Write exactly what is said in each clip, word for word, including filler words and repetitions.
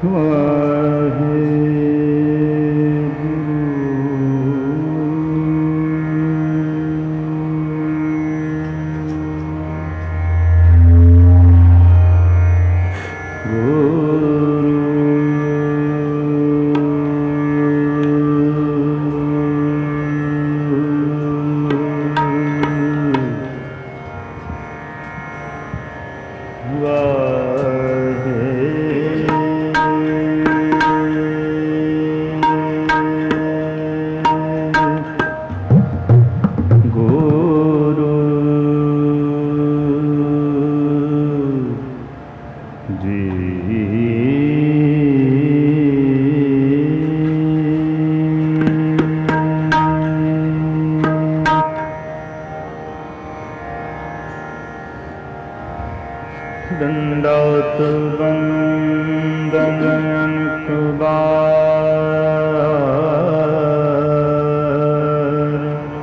दंडौत वंदन कुबार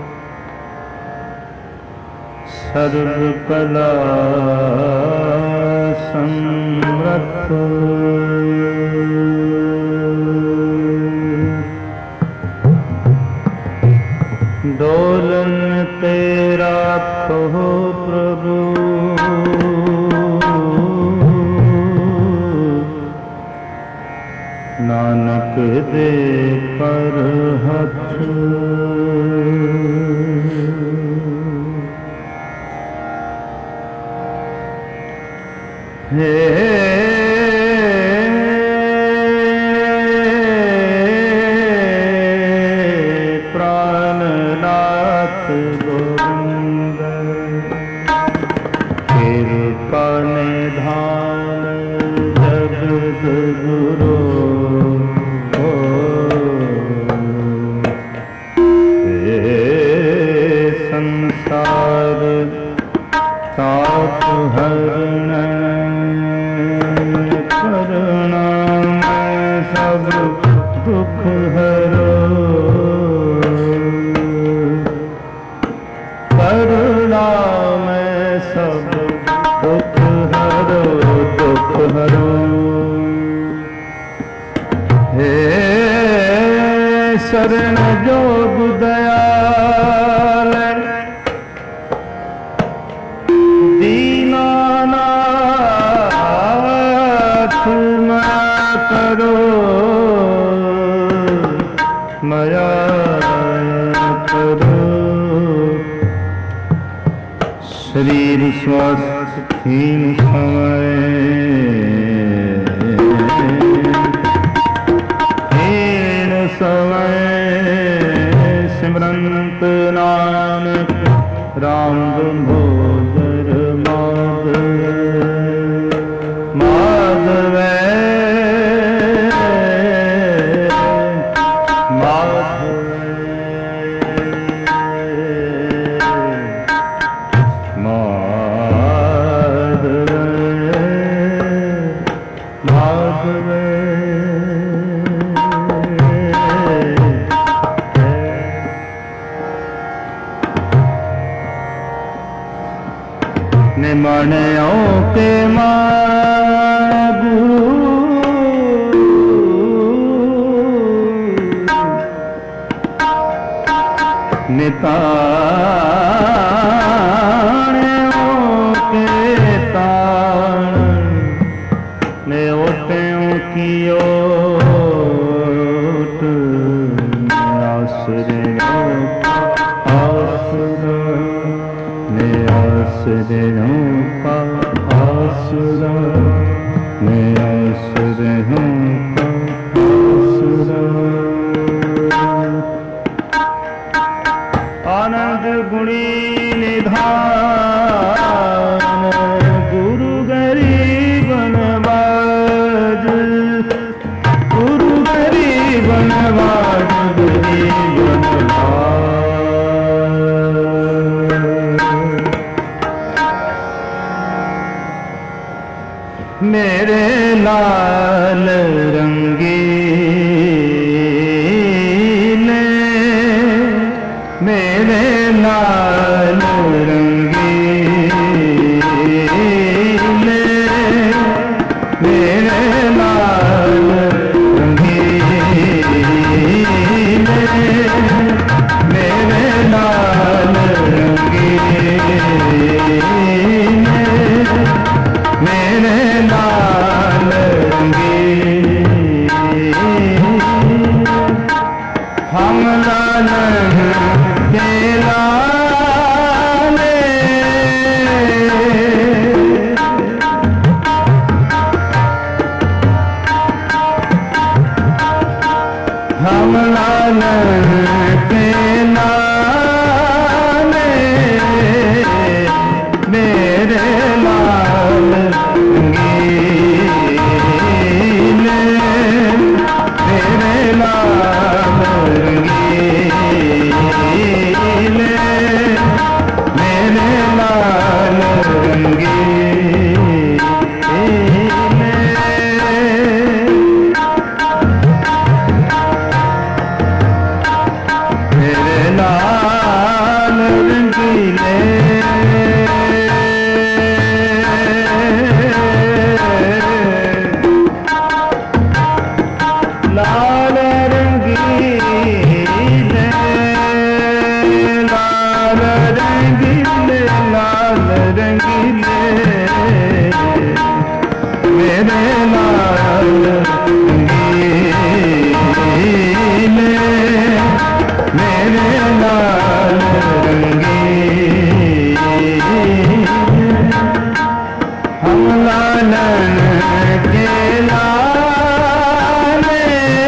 सर्वकला समर्थ डोलन तेरा खो प्रभु नानक दे पर हथ हे प्राणनाथ गोविंद कृपा निधान जगत गुरु संसार ताप हरण करुणा में सब दुख हरो करुणा में सब दुख हरो दुख हरो हे शरण जोग दयाल दीनानाथ माया करो माया करो शरीर स्वास्थ्यहीन समय हीन समय सिमरंत नानक राम भोजर माधव माधव माधव माधव निमणों के मागू निताणों के ताण ने ओटों की ओट आसरों आसरा ने आसरों का आसरा ने आसरों का आसरा आनंद गुणी निधान गुरु गरीब नवाज गुरु गरीब नवाज गरीब नवाज मेरे लाल रंगीले मेरे लाल रंगीले मेरे लाल मेरे लाल रंगीन, हम लाल के लाले, हम लाल के लाले, मेरे लाल रंगीन, मेरे लाल रंगीन, मेरे लाल रंगीन, मेरे लाल रंगीले, लाल रंगीले, लाल रंगीले, लाल रंगीले, मेरे लाल रंगीले, मेरे लाल रंगीन, हम लालन के लाले,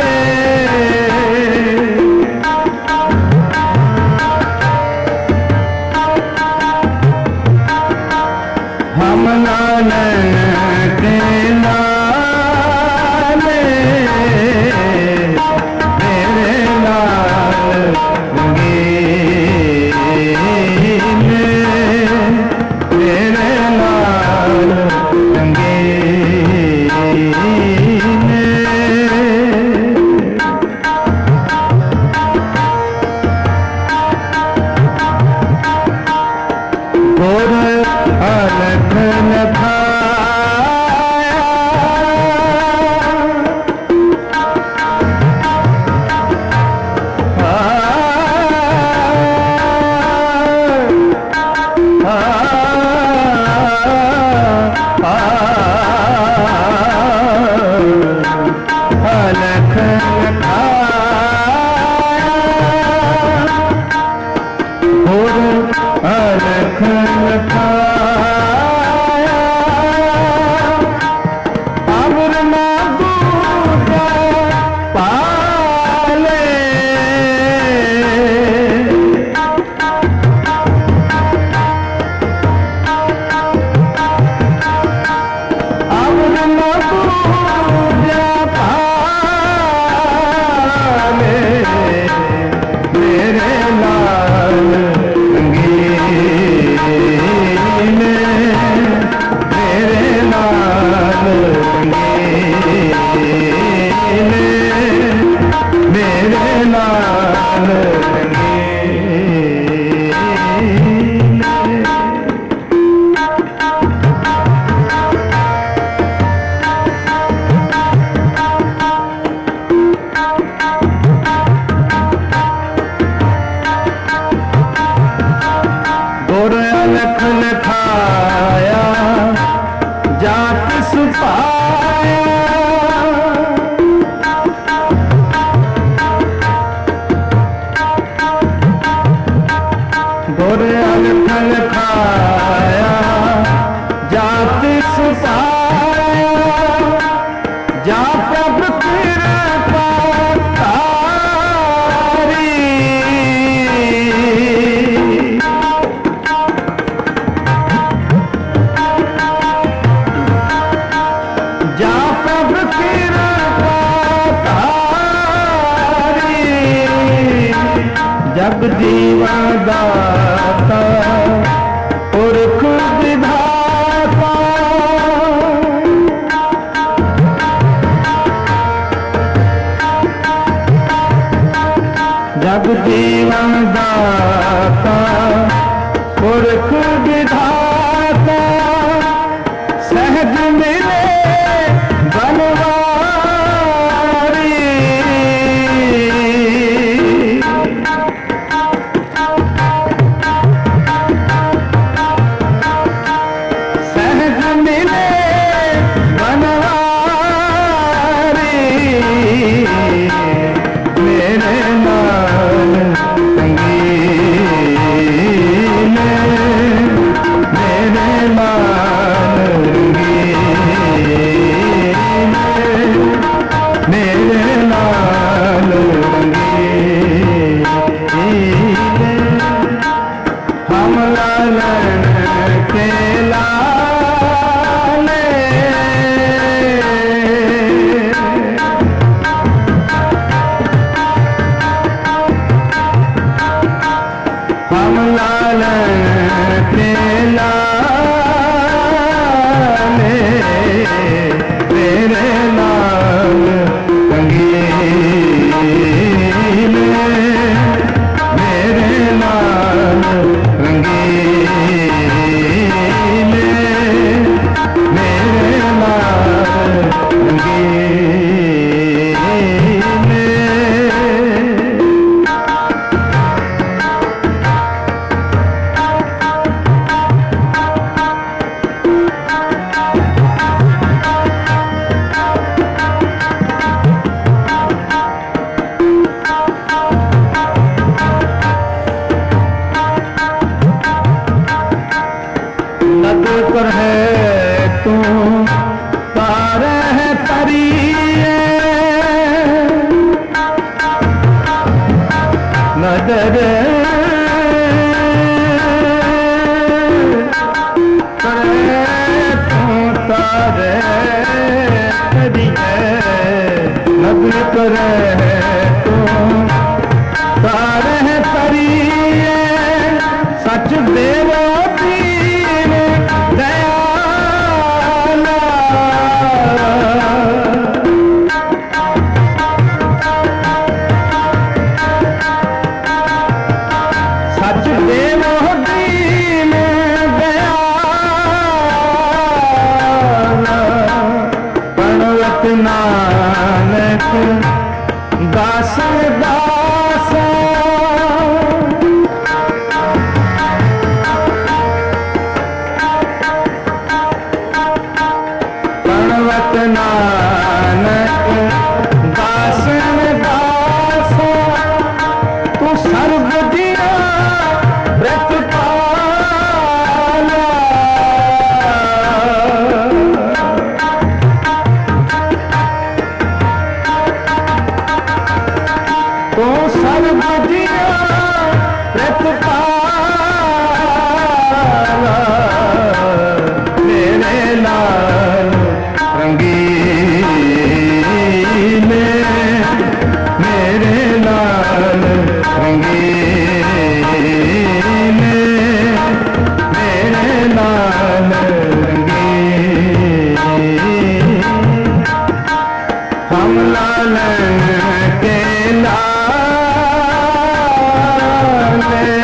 हम लालन के लाले, मेरे लाल रंगीन, मेरे लाल रंगीन, गोर अलख लखाया, अलख लखाया, गोर अलख लखाया, अमर ना दूजा पाले, अमर ना दूजा पाले, मेरे लाल रंगीन, मेरे लाल रंगीन, मेरे लाल रंगीन, गोर अलख लखाया, जात सुपाया, गोर अलख लखाया, जात सुपाया, जा प्रभ कृपा तारी, जा प्रभ कृपा तारी, जग जीवन दाता पुरख विधाता, जग जीवन दाता पुरख विधाता, सहज मिले बनवारी, पर है तू तारे है तरिए नजर नबी करे तो तारे तरिए सच देवो दीन दयाला सच देवो दीन दयाला प्रणवत नानक दास दास प्रणवत नानक दास दास तू सर्व जिया प्रतिपाला तो सर्व जिया प्रतिपाला मेरे लाल रंगीले मेरे लाल रंगीले मेरे लाल रंगीले हम लाल के लाल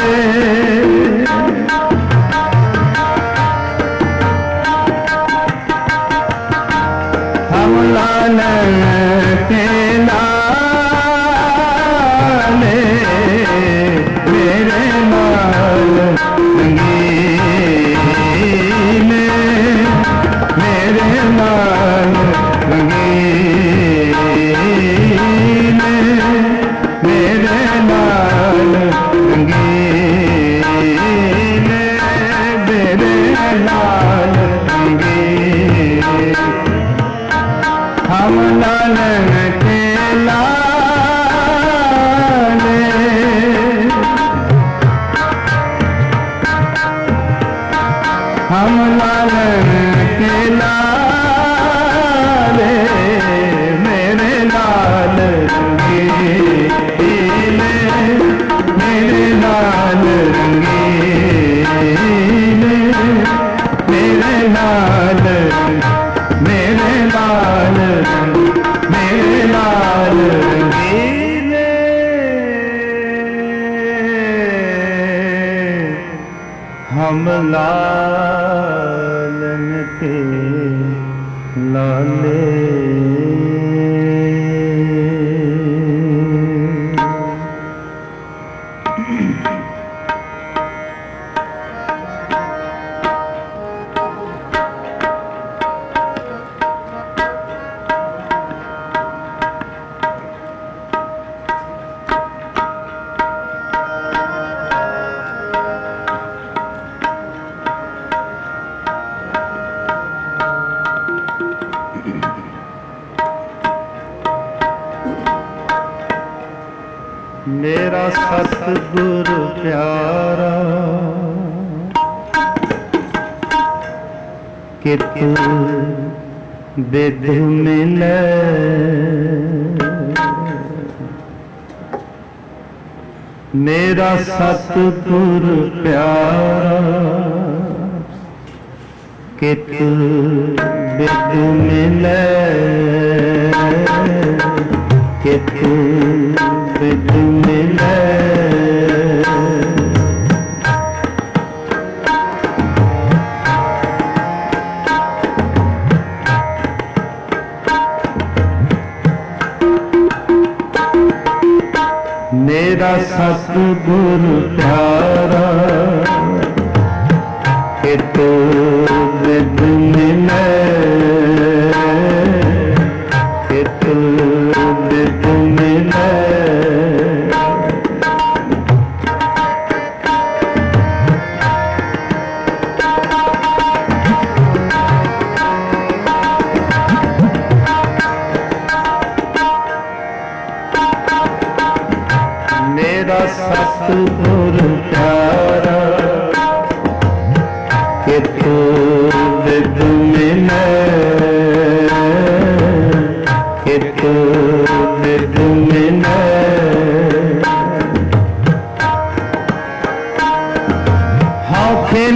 हम लाल के लाल मेरे लाल रंगीले मेरे लाल रंगीले मेरे लाल रंगीले मेरे लाल रंगीले हम लाल के लाल हम लाल के लाल मेरे लाल रंगीले मेरे लाल रंगीले मेरे लाल मेरे लाल मेरे लाल रंगीले हम लालन के लाले मेरा सतगुरु प्यारा कित बिध मिले मेरा सतगुरु प्यारा कित बिध मिले कित बिध मिले मेरा सतगुरु प्यारा कित बिध मिले कित बिध मिले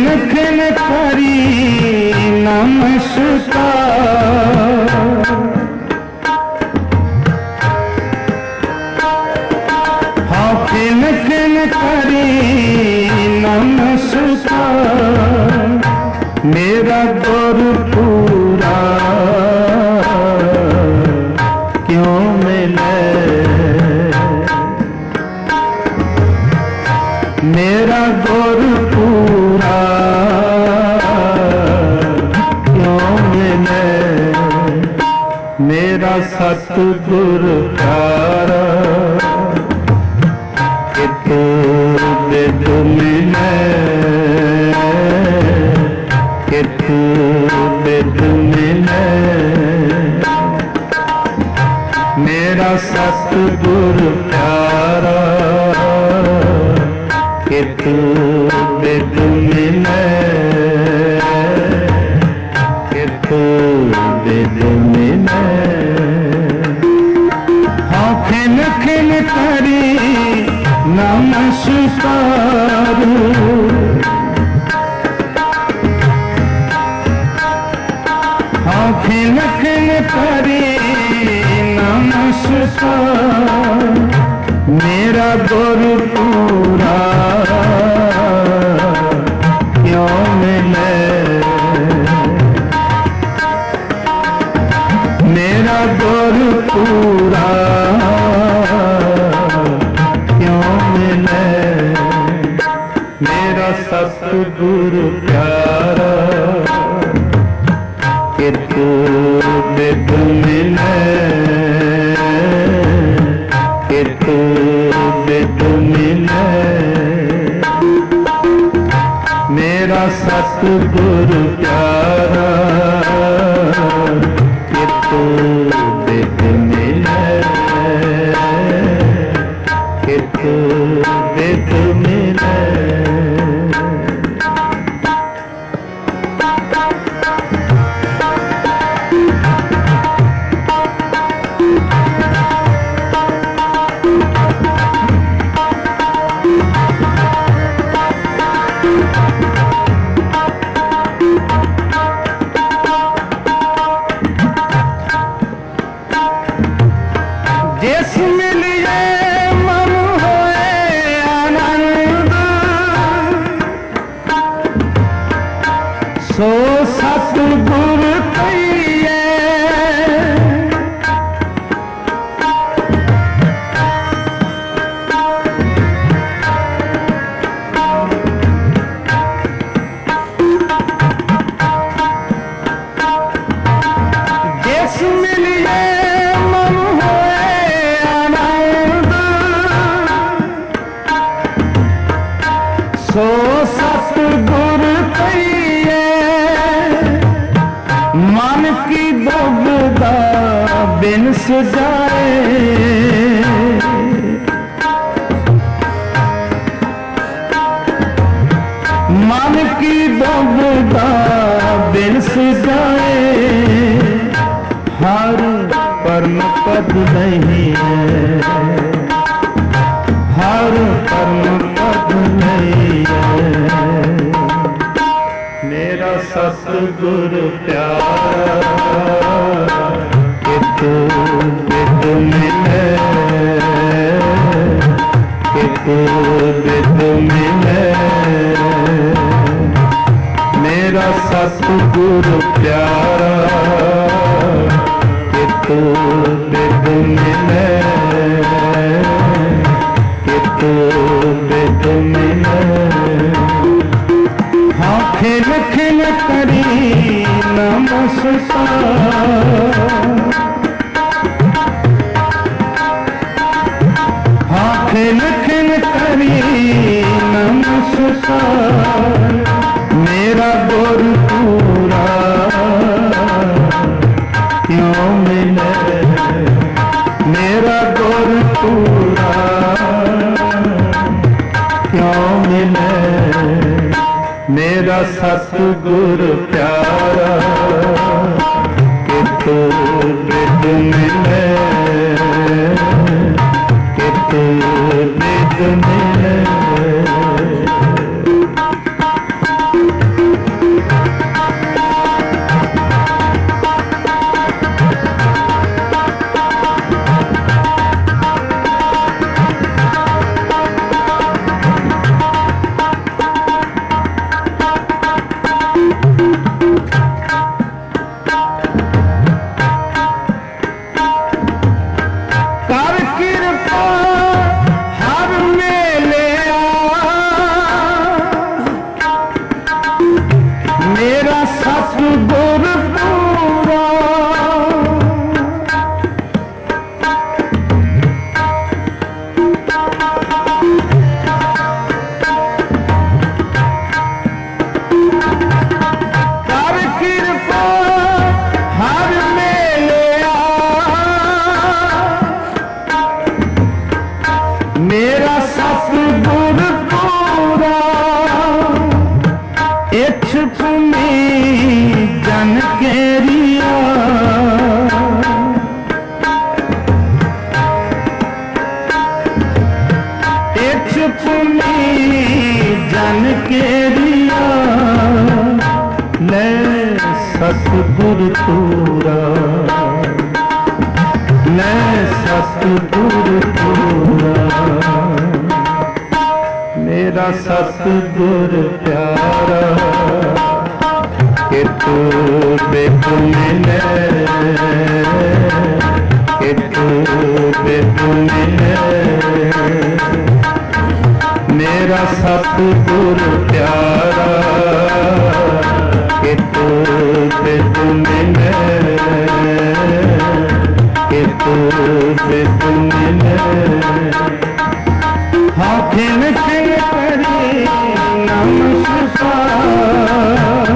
खिन खिन करी नमस्कार, हाँ खिन खिन करी नमस्कार, मेरा गुरु पूरा क्यों मिले, मेरा गुरु पूरा क्यों मिले, मेरा सतगुरु प्यारा कित बिद मिले, कित बिद मिले, मेरा सतगुरु प्यारा कित बिद मिले, कित बिद मिले, हाँ खिन खिन करी नमस्कार, हाँ खिन खिन करी नमस्कार, मेरा गुरु पूरा क्यों मिले, मेरा गुरु पूरा क्यों मिले, मेरा सतगुरु प्यारा कित बिद मिले, कित बिद मिले, मेरा सतगुरु प्यारा कित बिद मिले, कित बिद मिले। जिस मिलिए मन होए आनंद, सो सतगुरु कहिए, जिस मिलिए मन होए आनंद, सो सतगुरु कहिए, मन की दुविधा बिन सुझाए, मन की दुविधा बिन सुझाए, हर परम पद नहीं है, हर परम पद नहीं है, मेरा सतगुरु प्यारा कित बिद मिले, कित बिद मिले, मेरा सतगुरु प्यारा कित बिद मिले, कित बिद मिले, हाँ खिन खिन करी नमस्कार, हाँ खिन खिन करी नमस्कार, मेरा गुरु पूरा क्यों मिले, मेरा गुरु पूरा क्यों मिले, मेरा सतगुरु प्यारा कित बिद मिले, कित बिद मिले। मेरा सतगुर पूरा कर कृपा हर मेलिया मेरा सतगुर पूरा इच्छ जन केरिया इच्छ जन केरिया ले सतगुर पूरा ले सतगुर पूरा मेरा सतगुर प्यारा कि तू बेद मिले कि तू बेद मिले मेरा सतगुर प्यारा कि तू बेद मिले कि तू बेद मिले हाँ खिन खिन करी नमस्कार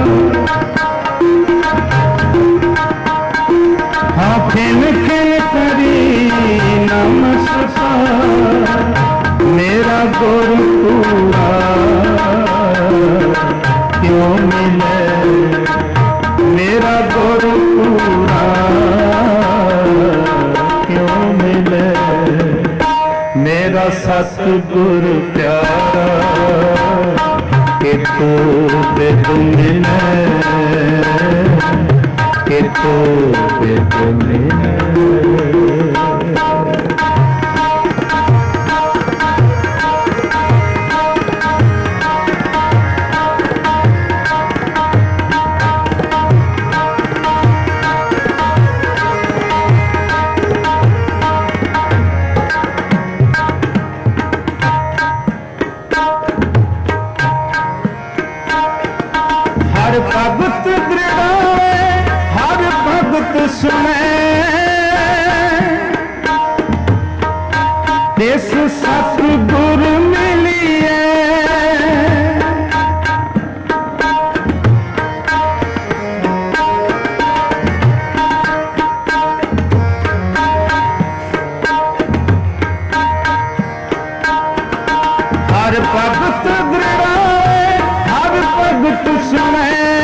हाँ खिन खिन करी नमस्कार मेरा गुरु पूरा क्यों मिले मेरा गुरु पूरा क्यों मिले मेरा सतगुर प्यारा कि तू बेद मिले कि तू बेद मिले हर भगत दृढ़ाए हर भगत सुने इस सतगुर मिलिए हर भगत दृढ़ाए हर भगत सुने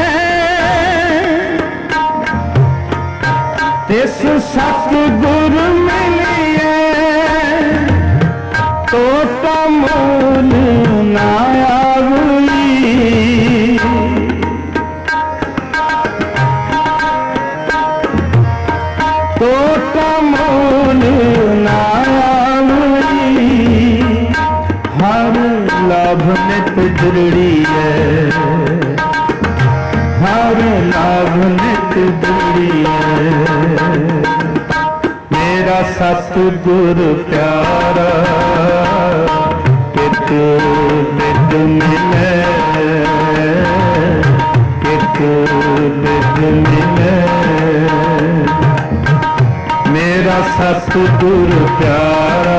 इस सतगुर मिलिए तो तमूल ना आवी तो तमूल ना आवी हर लाभ नित दृढ़ी है हर लाभ नित दृढ़ी है मेरा सतगुर प्यारा कि तू बेद मिले कि तू बेद मिले मेरा सतगुर प्यारा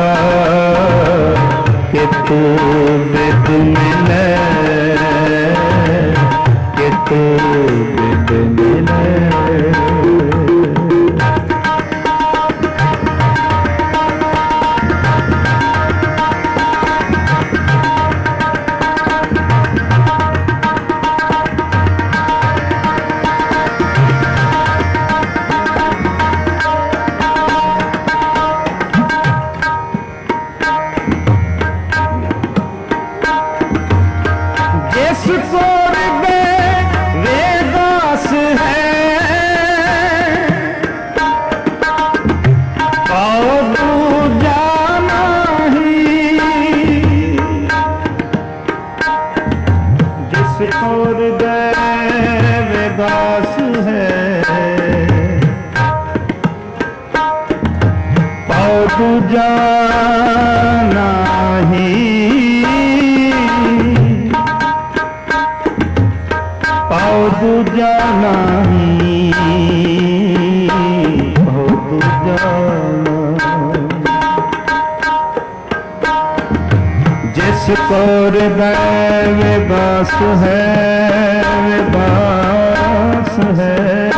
कि तू बेद मिले कि तू बेद मिले जिसको वेदास है और जाना ही जिसको वेदास है और जाना ही भाव दूजा नहीं, भाव दूजा जिसको हृदय में वास है, वे वास है।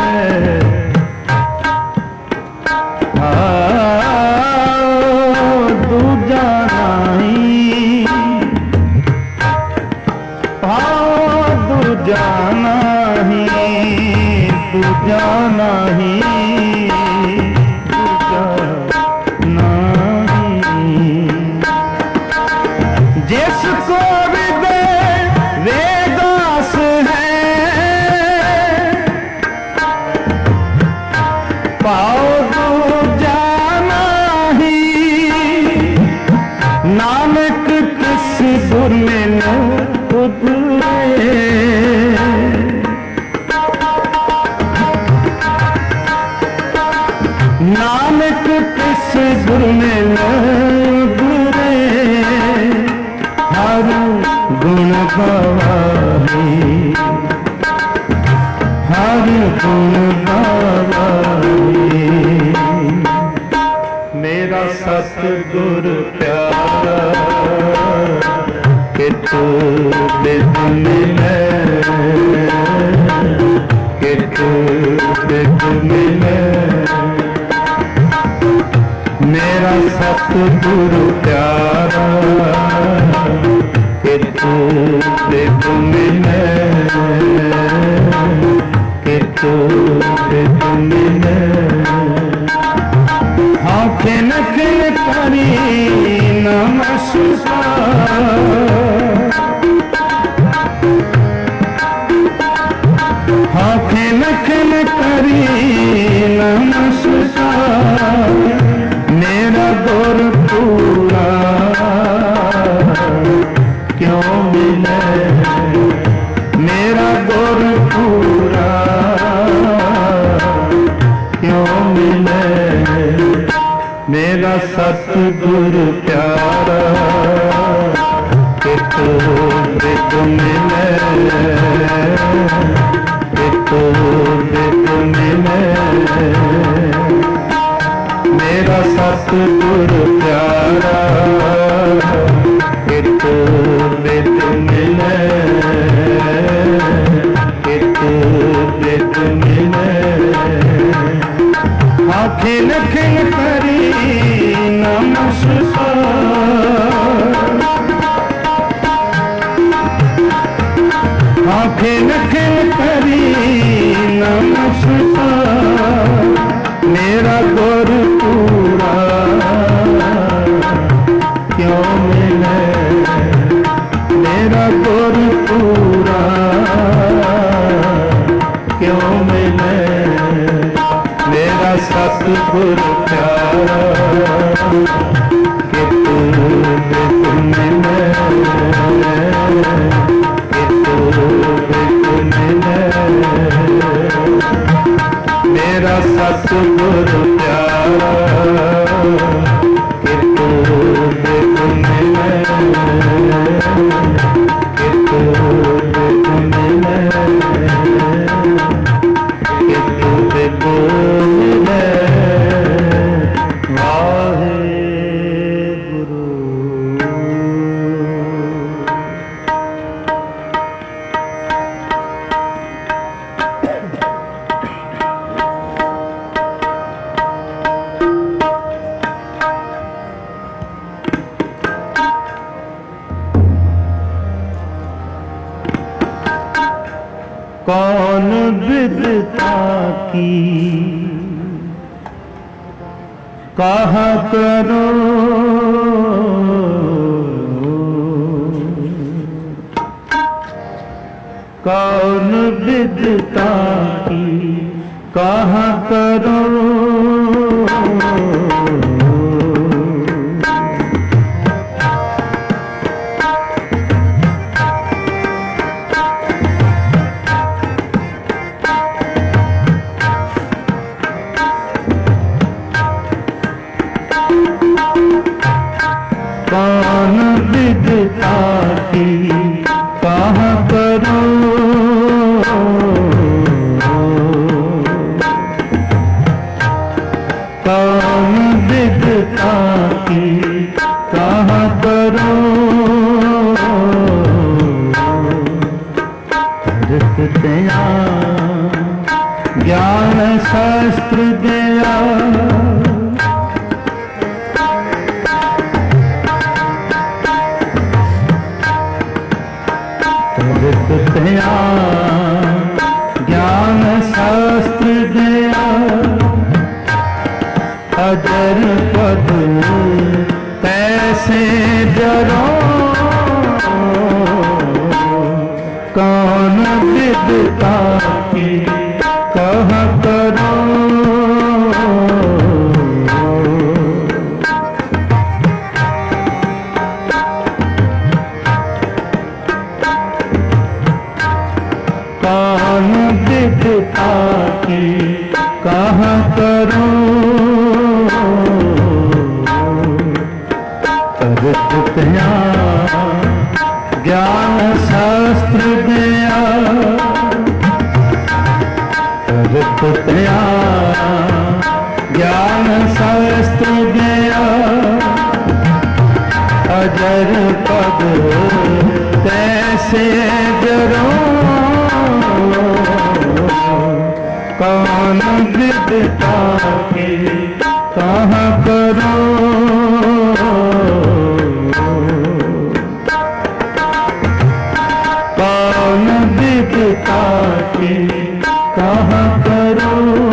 दूजा नहीं, भाव दूजा नहीं, दूजा नहीं, दूजा नहीं। जिसको हृदय वेदास है, पाओ दूजा नहीं। नानक किस गुर में उतरे, नानक किस गुर में उतरे। हर गुण गवाही, हर गुण गवाही। मेरा सतगुर प्यारा कि तू बिद मिले, कि तू बिद मिले। मेरा सतगुर प्यारा कि तू बिद मिले, कि तू बिद मिले। हाँ खिन खिन करी नमस्कार, हाँ खिन खिन करी नमस्कार। मेरा गुर पूरा क्यों मिले, मेरा गुर पूरा क्यों मिले। मेरा सतगुर प्यारा कि तू बिद मिले, कि तू बिद मिले। मेरा सतगुर प्यारा कि तू बिद मिले, कि तू बिद मिले। हाँ खिन खिन करी नमस्कार, हाँ खिन खिन करी नमस्कार। मेरा गुर पूरा क्यों मिले, मेरा गुर पूरा क्यों मिले। मेरा सतगुर प्यारा कि तू बिद मिले, कि तू बिद मिले। मेरा सतगुर प्यारा कि तू बिद मिले, कि तू बिद मिले, कि तू बिद मिले। वाहे गुरु। कौन विदता की कहा करो, कौन विदता की कहा करो। कौन विदता की कहा करो, तया ज्ञान शास्त्र दया तया ज्ञान शास्त्र दया अजर पद कैसे जरो कौन विद्ता की कह करो कौन विद्ता की कह करो तया ज्ञान शास्त्र दया तया ज्ञान शास्त्र दया अजर पद कैसे जरो कौन विद्ता की कहाँ करो कौन विद्ता की कहाँ करो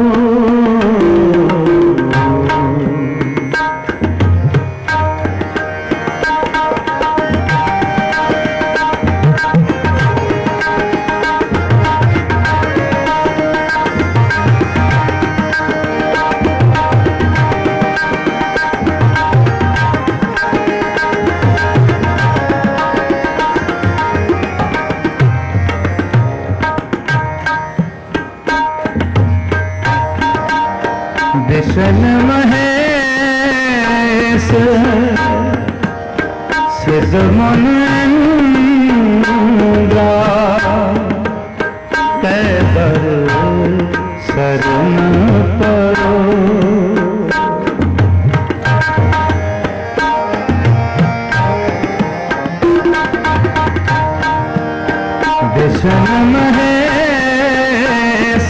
विशन महेश सिद्ध मुनिंद्रा कैबर शरण परो विशन महेश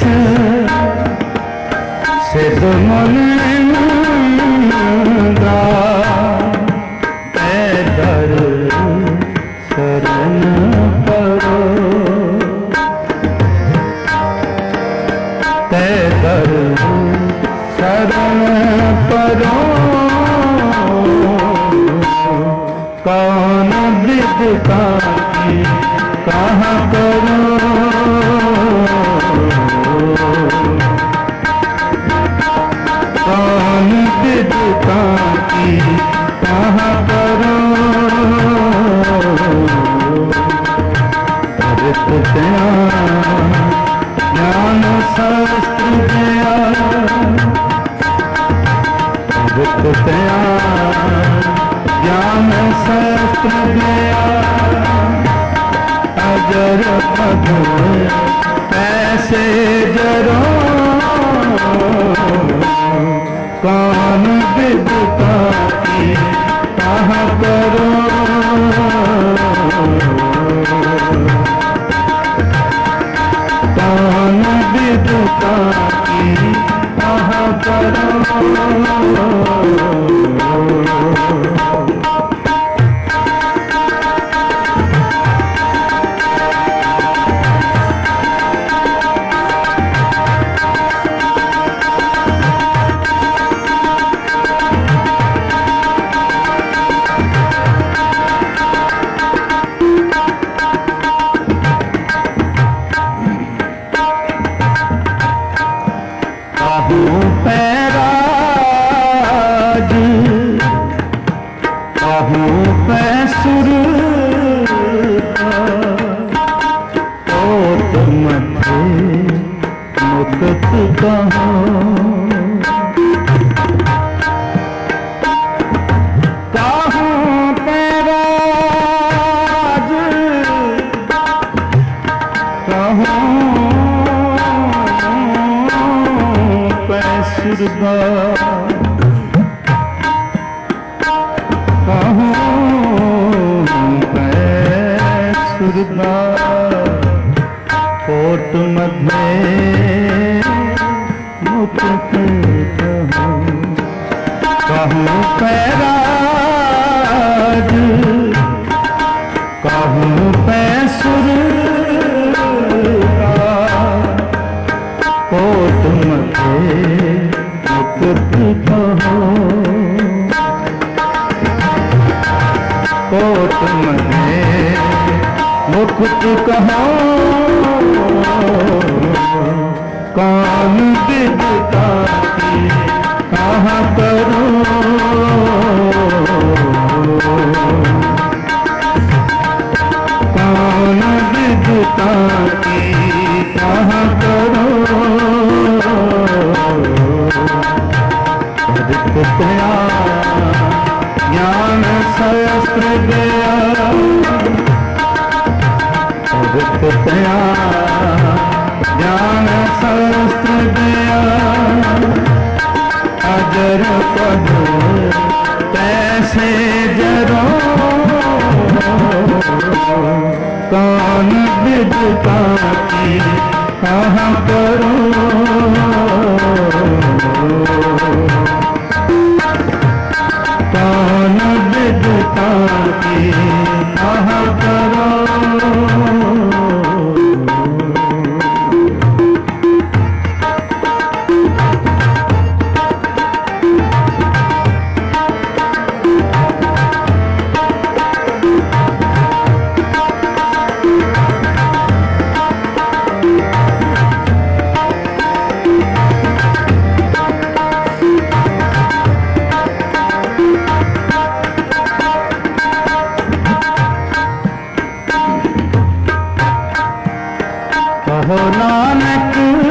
सिद्ध मुनिंद्रा कैबर शरण परो कैबर शरण परो कौन विद्ता की कहाँ करो कौन विद्ता की कहाँ करो तया ज्ञान शास्त्र दया तया ज्ञान शास्त्र दया अजर पद कैसे जरो कौन विद्ता की कहाँ करो कौन विद्ता की कहाँ करो पैराज कहूँ पैसुर ओ तुम थे मुक्त कहो कहूँ पैराज कहूँ पैसुर कहूँ पैसुर कोट मध्य मुकुट कहो, कहूँ पैराज कहूँ पैसुर का, कोट मध्य मुकुट कहो, कोट मध्य मुकुट कहो, कौन विद्ता की कहाँ करूं, कौन विद्ता की कहाँ करूं, कृपया ज्ञान सहस्त्र दया, कृपया ज्ञान सहस्त्र दया, अजर पद कैसे जरो, कौन विद्ता की कहाँ करूं, कौन विद्ता की कहाँ करो। कहो नानक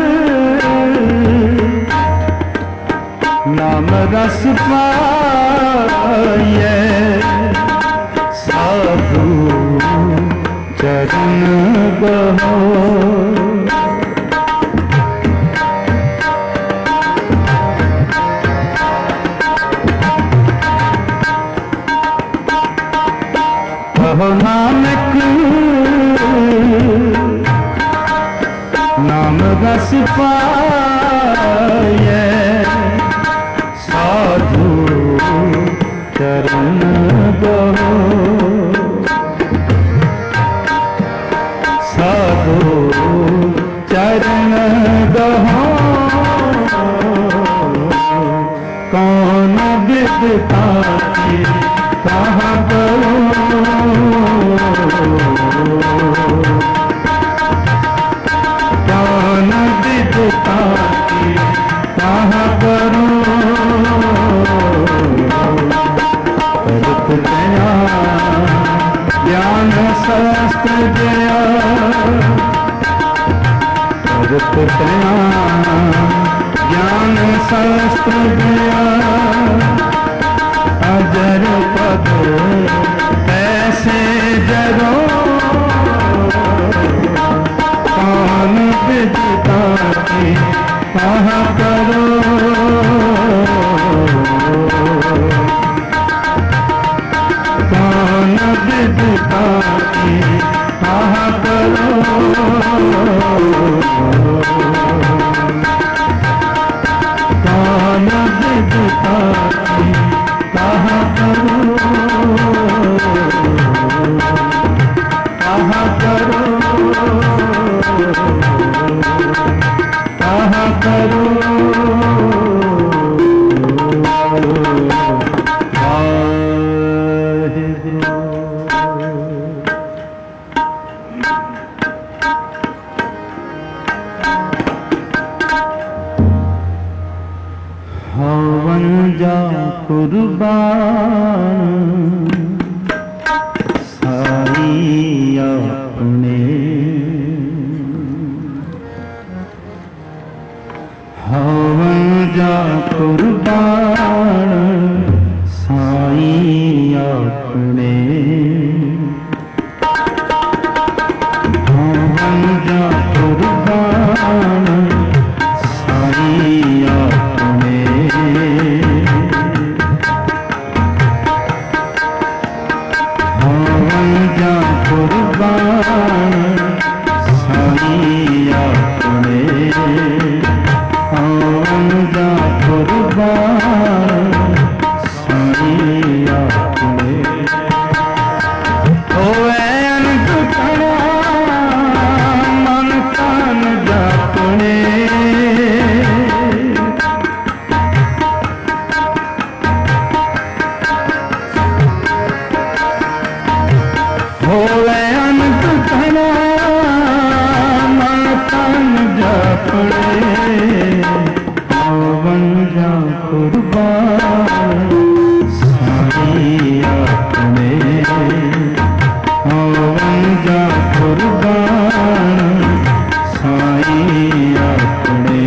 नाम रस पाए, साधु चरण बहो, कहो नानक नाम रस पाए, साधु चरण बहो, साधु चरण बहो, कौन विद्ता की कहाँ करूं, कौन विद्ता की कहाँ करूं, करत दया ज्ञान शास्त्र दया, करत दया ज्ञान शास्त्र दया, अजर पद कैसे जरो, कौन विद्ता की कहाँ करो, कौन विद्ता की कहाँ करो, कौन विद्ता की कहाँ करो, कहाँ करो, कहाँ करो। हवन जा कुर्बान साई अपने, हवन जा कुर्बान साई अपने, हवन जा कुर्बान साई अपने, हवन जा कुर्बान साई जापने होवे अनंत धना मन तन जापने होवन जा कुर्बान साई अपने होवन जा कुर्बान साई अपने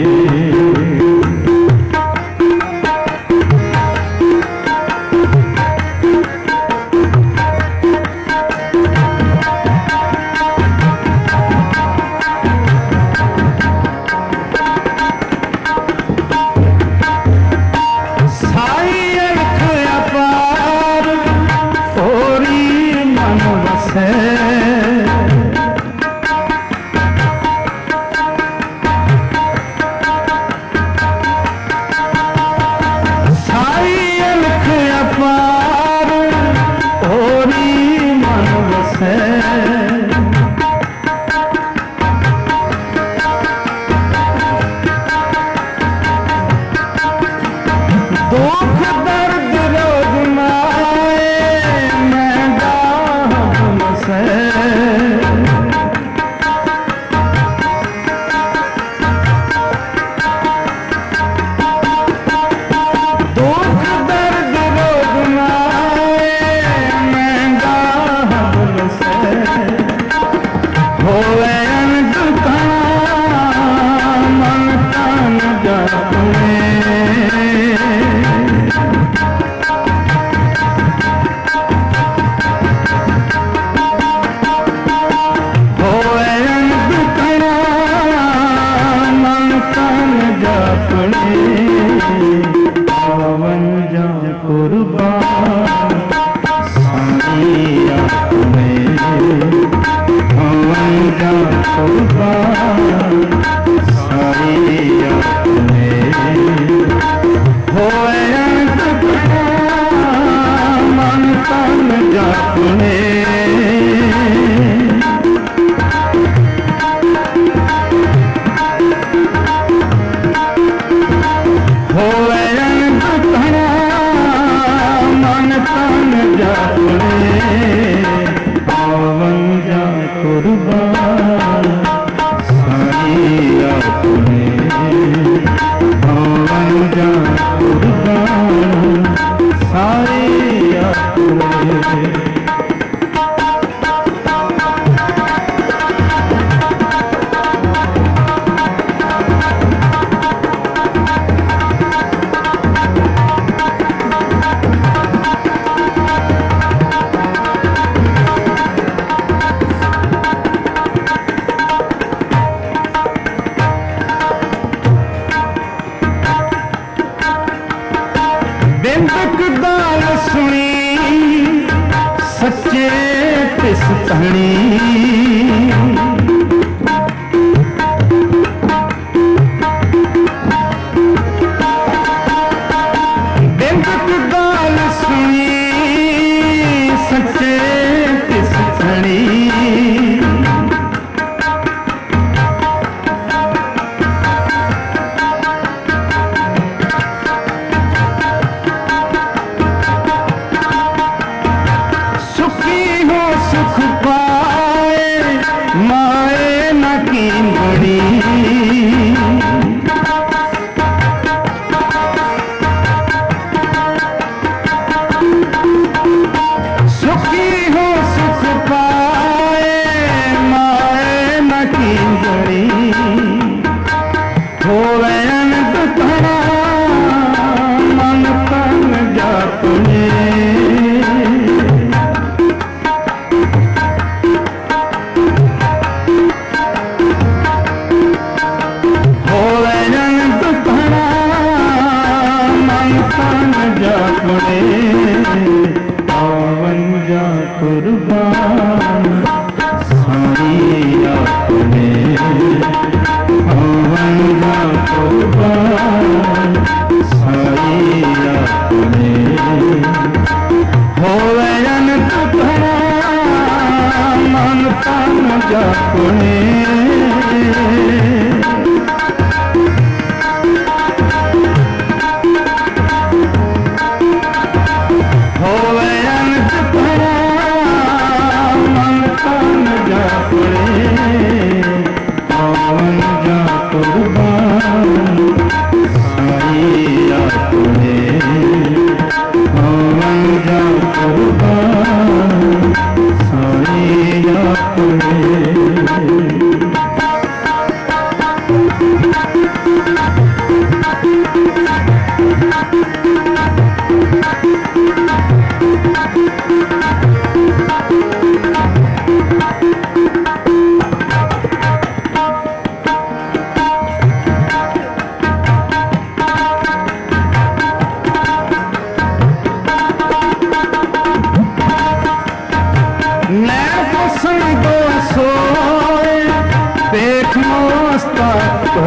सुख पाए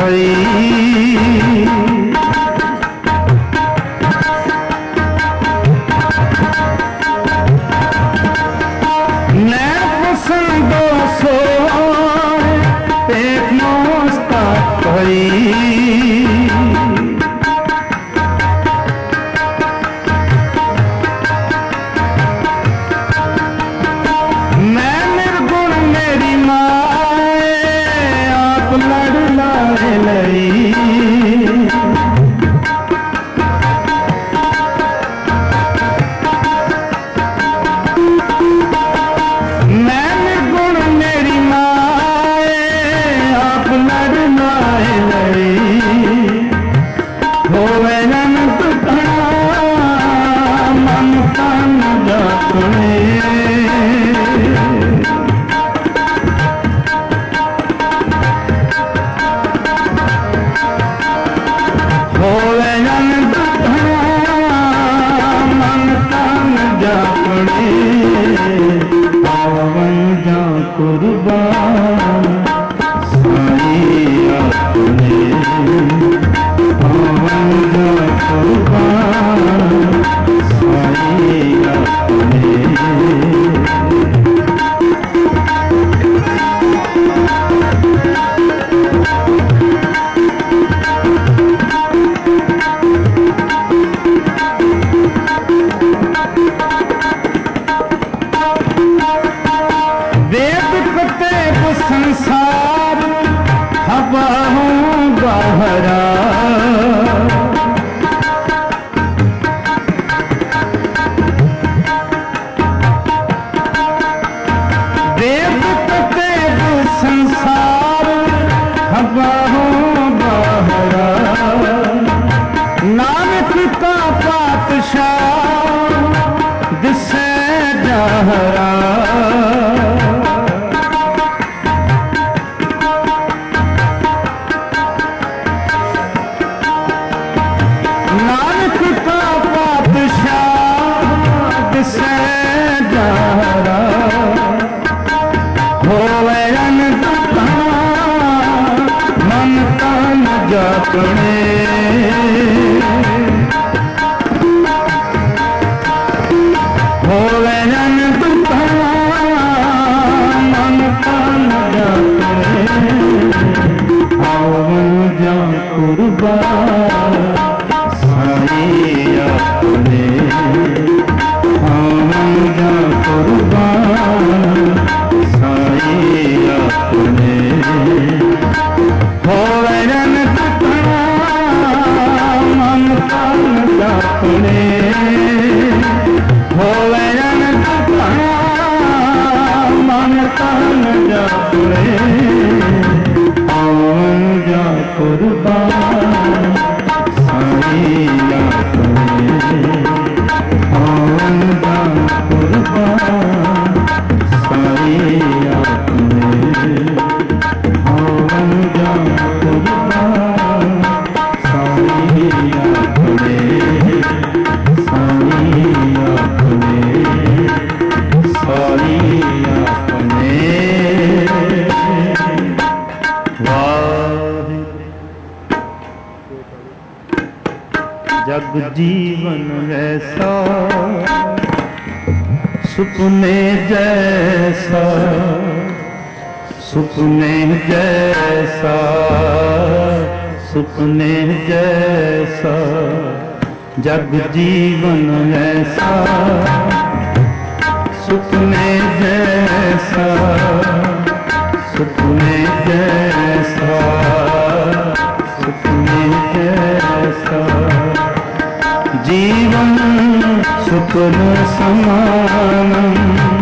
भई नैन पसंदो सो पेट नोस्ता भई जग जीवन ऐसा सुपने जैसा सुपने जैसा सुपने जैसा जग जीवन ऐसा सुपने जैसा सुपने जैसा सुपने जैसा जीवन सुपन समानम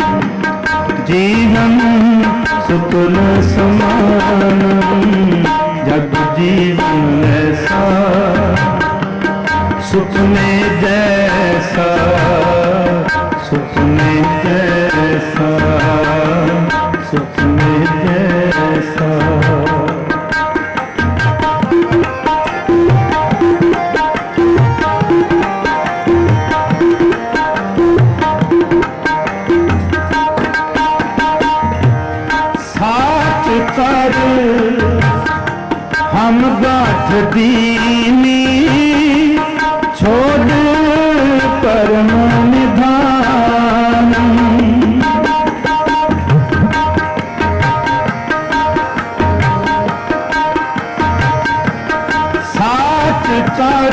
जीवन सुपन समानम जग जीवन ऐसा सुपने जैसा सुपने जैसा सुपने जैसा हम गाठ दीनी छोड़ परम निधान। साच कर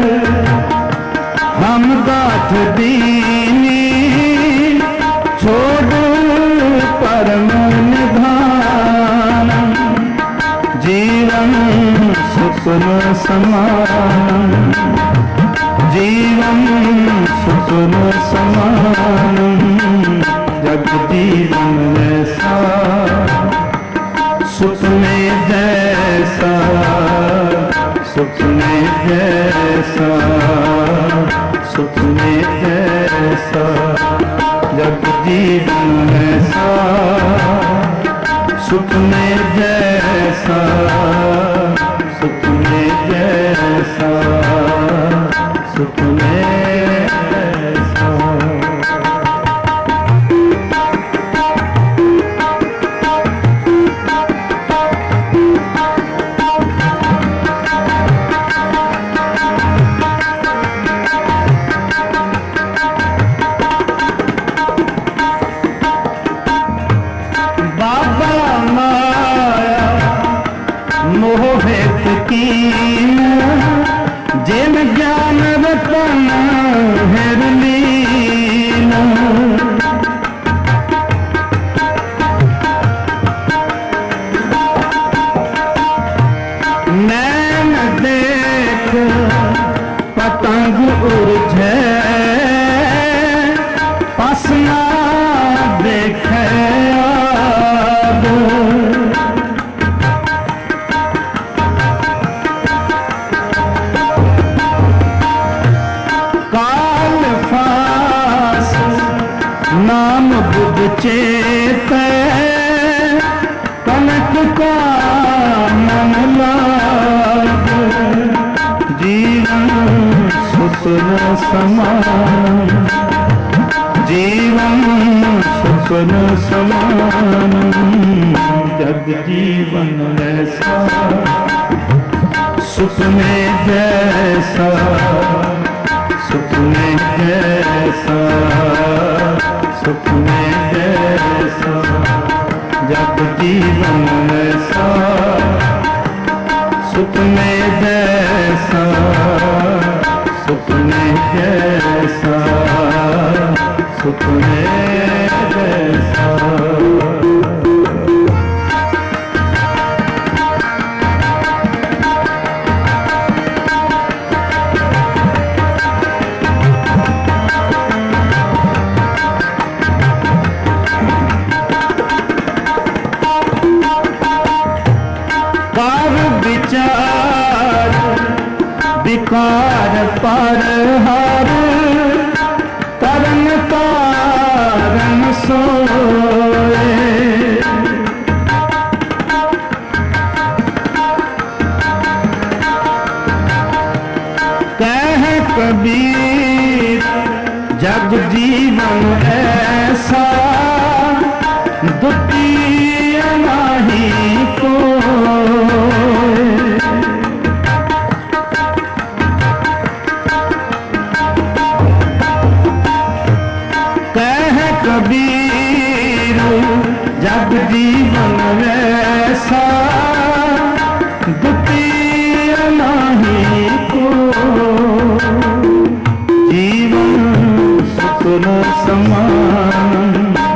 हम गाठ दीनी छोड़ परम निधान। जीवन सुकुन समान, जीवन सुकुन समान। जग जीवन ऐसा सुपने जैसा, सुपने जैसा, सुपने जैसा। जग जीवन ऐसा सुपने जैसा, सुपने जैसा, सुपने जैसा। जिन ज्ञान रतन हेर लीना। नैन देख पतंग उड़झे, पसना देखे आग। नाम बुध चेत कनक का मन लाग। जीवन सुकुन समान, जीवन सुकुन समान। जग जीवन ऐसा सुपने जैसा, सुपने जैसा, सुपने जैसा। जग जीवन ऐसा सुपने जैसा, सुपने जैसा, सुपने जैसा। विकार पर हर तरन तारन सोए। कह कबीर जग जीवन ऐसा, द्वितीय नहीं कोई। कबीर जग जीवन ऐसा, द्वितीय नहीं कोई। जीवन सुकुन समान,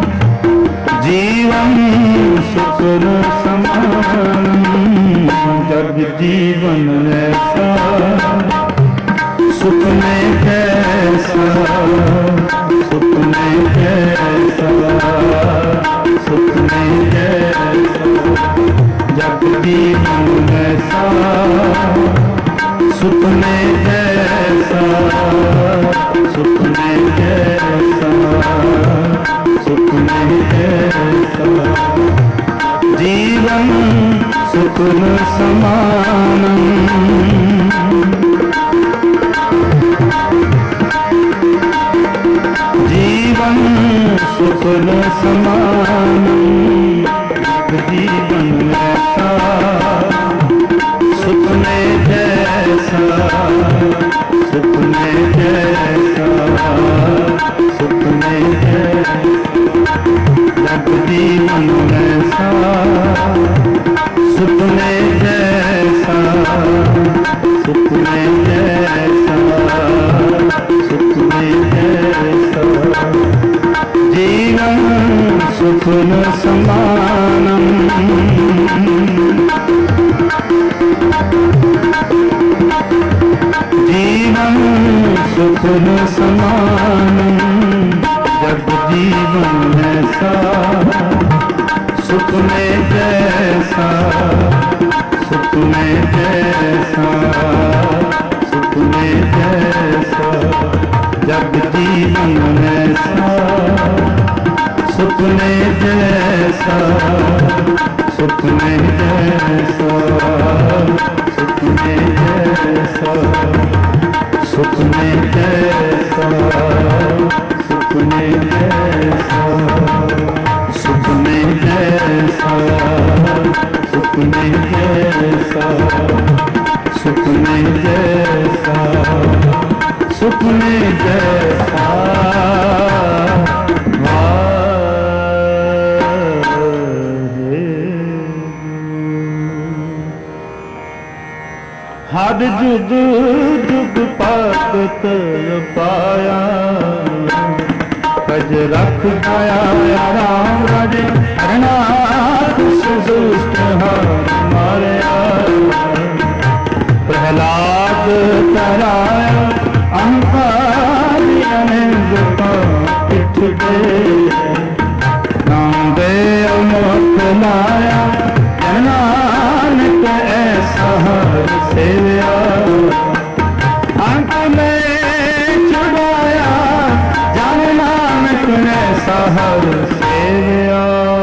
जीवन सुकुन समान। जग जीवन ऐसा सुपने जैसा, सुपने जैसा, सुपने जैसा। जग जीवन ऐसा सुपने जैसा, सुपने जैसा, सुपने जैसा। जीवन सुकुन समान, जीवन सुकुन समान। जीवन ऐसा सुपने जैसा, सुपने जैसा, सुपने जैसा, जग जीवन ऐसा, सुपने जैसा, सुपने जैसा, सुपने जैसा, जीवन सुपन समानम, जीवन सुपन समानम, जग जीवन ऐसा, सुपने जैसा, सुपने जैसा, सुपने जैसा, जग जीवन ऐसा, सुपने जैसा, सुपने जैसा, सुपने जैसा, सुपने जैसा, सुपने जैसा, सुपने जैसा, सुपने जैसा, सुपने जैसा, सुपने जैसा। हर जुग जुग भगत पाया, कज रख पाया राम राजे, हरनाथ सुदुष्ट हार मारया, प्रहलाद तराया, अहंकारी अनिंद पिठ दे, नाम दे अमोख लाया, नानक ऐसा हर सेवया, अंत में छुड़ाया, जान नानक ऐसा हर सेवया।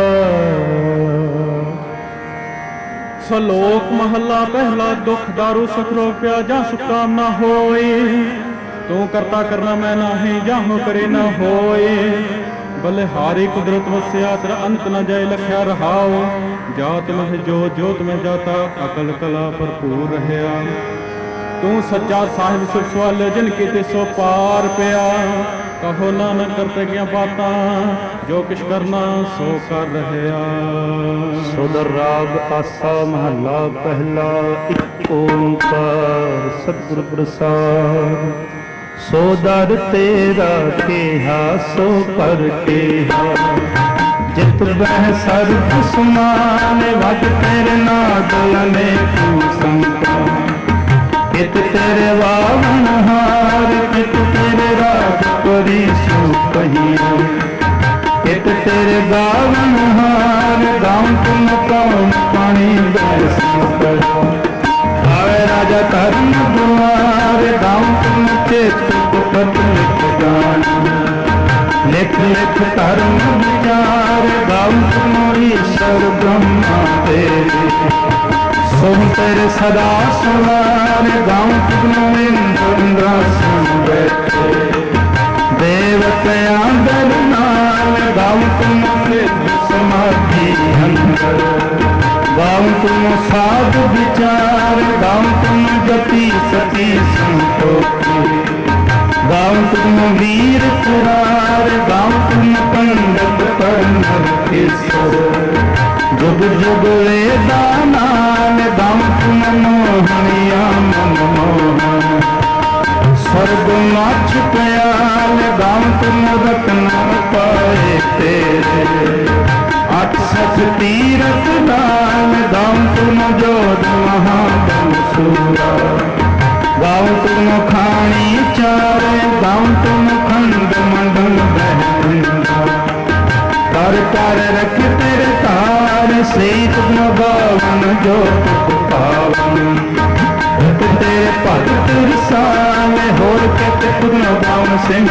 सलोक महला पहला, दुख दारू सुख रोपिया, जा सुख काम ना होए, तू करता करना मैं नाही, जाहो करे ना होए, बलिहारी कुदरत वस्या, तेरा अंत न जाए लख्या रहाओ, जात मह जो जोत में जाता, अकल कला भरपूर रहया, तू सच्चा साहिब सुख सवाले, जिन कीते सो पार पिया, कहो नानक करते गया बाता, जो किश करना सो कर रहया। सुदर राग आसा महला पहला, एक ओंकार सतगुर प्रसाद, सो दर तेरा केहा सो कर केहा, जित बह सर्ब समान, वज तेरे नाद अनेक संतान, कित तेरे वावन हार, कित तेरे राज करी सो कहिया, कित तेरे गावन हार, गाँव तुम कौन पानी दर्शन करो, आवे राजा धर्म दुआर, गाँव तुम चेत पत लिख गान, लिख लिख धर्म विचार, गाँव तुम ईश्वर ब्रह्मा तेरे, सोम तेरे सदा सवार, गाँव तुम इंद्रासन बैठे, देवतया दरनाल, गाँव तुम सिद्ध समाधि अंदर, गाँव तुम साधु विचार, गाँव तुम गति सती संतोखी, गाँव तुम वीर पुरार, गाँव तुम पंडित परमर केसर, जुग जुग वेदानान, गाँव तुम मोहनिया मनमोहन, स्वर्ग माछ प्याल, गाँव तुम रत्न पाए तेरे, अठ सठ तीरथ दान, गाँव तुम जोध महाबल सूरा, गाँव तुम खानी चारे, गाँव तुम खंड मंडल बहरिंदा, कर कर रख तेरे तार, से तुम गावन जो तुम पावन, तेरे भगत रसाल, होर के तुम गावन सिंह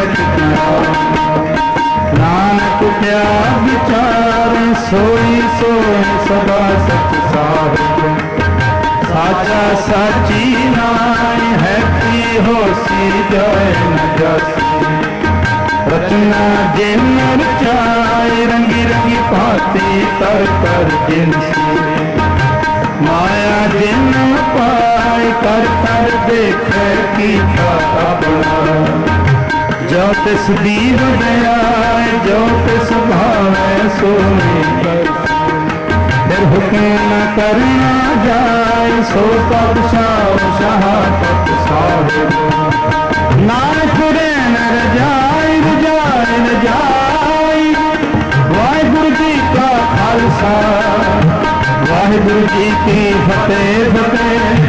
नानक क्या विचार, सोई सोई सदा सच साहिब, साचा साची नाय है की होसी जाए न जासी, रचना जिन रचाए, रंगी रंगी भांति कर कर जिनसी, माया जिन पाए कर कर देख कीता अपना जो तिस दीव दयाए जो तिस भावे सोने कर फिर हुक्म न करना जाए सो पातशाह शहादत साहिब नानक रैन रजाई रजाई रजाई वाहिगुरु जी का खालसा वाहिगुरु जी की फतेह फतेह